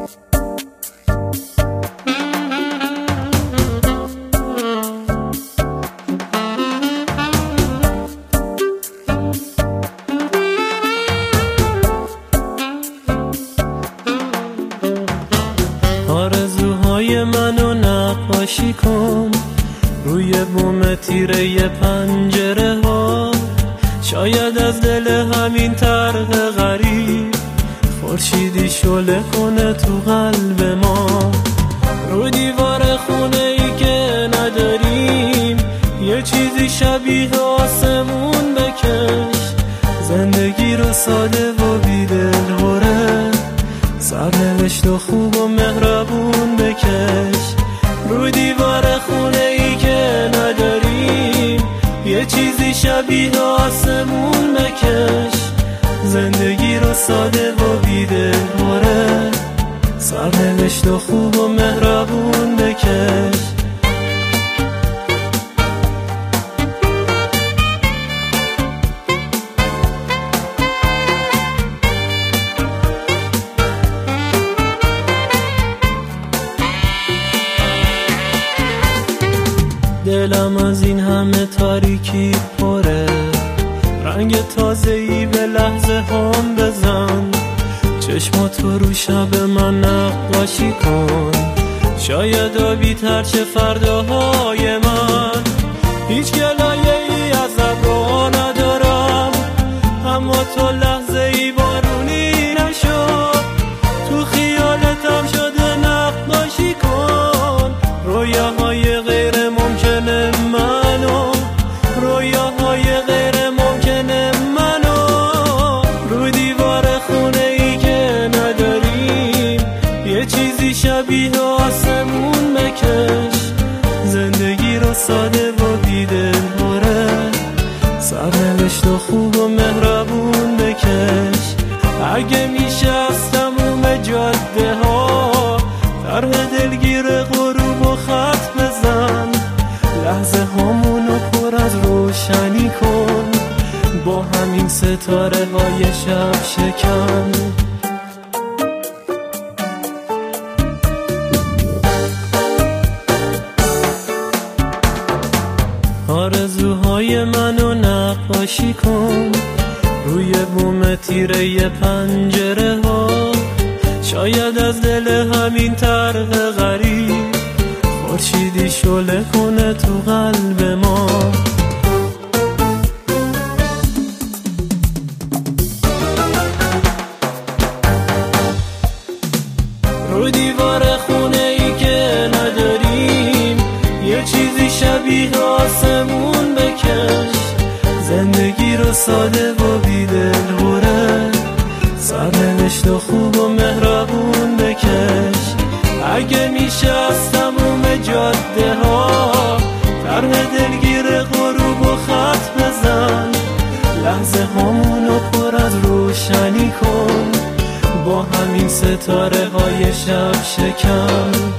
آرزوهای منو نقاشی کن روی بوم تیره پنجره ها. شاید از دل همین طرح غریب خورشیدی شعله کنه تو قلب ما. رو دیوار خونه ای که نداریم یه چیزی شبیه آسمون بکش. زندگی رو ساده و بیدل هره، سرنوشت و خوب و مهربون بکش. رو دیوار خونه ای که نداریم یه چیزی شبیه آسمون بکش. زندگی رو ساده و بیدل هره، سرنوشت و خوب و مهربون بکش. دلم از این همه تاریکی پره، رنگ تازه‌ای به لحظه هم بزن. چشماتو رو شب من نقاشی کن، شاید آبی تر چه فرداهای من. هیچ گلایه‌ای از ابرها ندارم، اما تو لحظه‌ای بارونی نشد. تو خیالتم شده نقاشی کن رویاهای غیر ممکنه منو، رویاهای غیر ممکنه منو. رو دیوار خونه ای که نداریم یه چیزی شبیه آسمون بکش. زندگی رو ساده و بیدل هره، سرنوشت و خوب و مهربون بکش. اگه میشه از تموم جاده ها طرح دلگیر غروب و خط بزن. لحظه هامونو پر از روشنی کن با همین ستاره های شب شکن. آرزوهای منو نقاشی کن روی بوم تیره پنجره ها. شاید از دل همین طرح غریب خورشیدی شعله کنه تو قلب ما. رو دیوار خونه ای که نداریم یه چیزی شبیه آسمون بکش. زندگی رو ساده و بیدل هره، سرنوشت و خوب و مهربون بکش. اگه میشه از تموم جاده ها طرح دلگیر غروب و خط بزن. لحظه هامونو پر از روشنی کن با همین ستاره های شب شکن.